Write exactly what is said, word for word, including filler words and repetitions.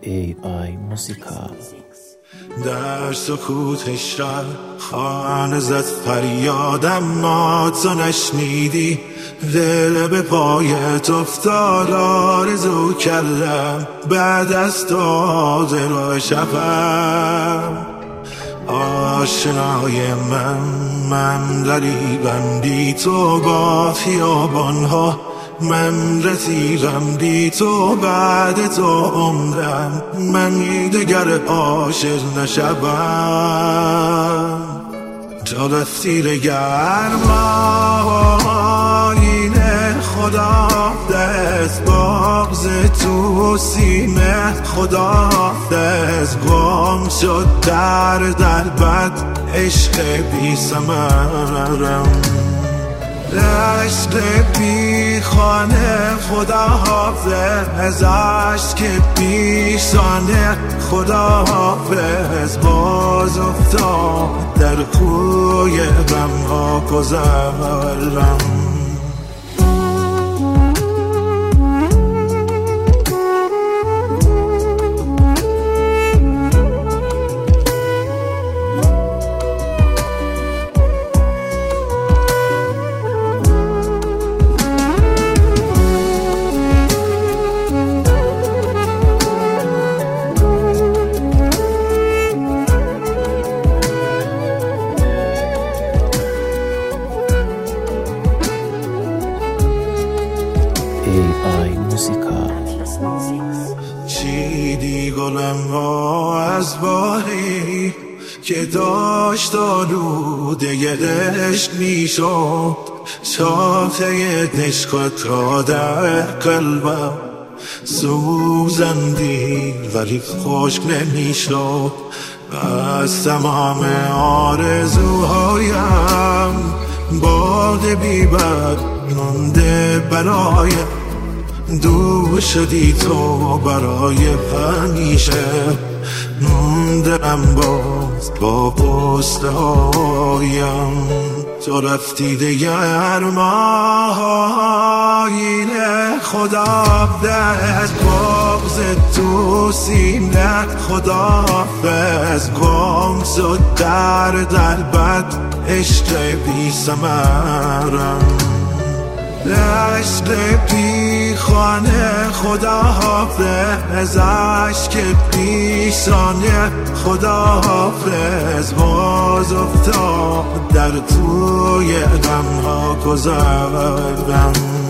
ای آی موزیکا. در سکوت شب خانه زد فریادم، ما تو نشنیدی، دل به پایت افتاد، آرزو کردم بعد از تو دل شبم. آشنای من من غریبم بی تو، با خیابانها من رفیقم بی تو، بعد تو عمرم من دیگر عاشق نشوم. تو رفتی گرمایین خدا دست، بغض تو سینه خدا دست، گم شد در در بد عشق بی ثمرم، عشق بی خانه خدا حافظ، عشق بی شانه خدا حافظ، باز افتاد در کوی غم ها گذرم. ای آی موزیکا. چیدی گلم ها از باری که داشت آلوده عشق می شد، شاخه عشقت را در قلبم سوزندی ولی خشک نمی شد. از تمام آرزوهایم باد بی‌بر مانده برایم، دور شدی تو برای همیشه، موندم باز با غصه هایم. تو رفتی دیگر ماهین خدا دست، بغض تو سینه خدا حافظ، گم شد در در بد عشق بی ثمرم، عشق بی خانه خدا حافظ، عشق بی شانه خدا حافظ، باز افتاد در توی غم ها گذرم.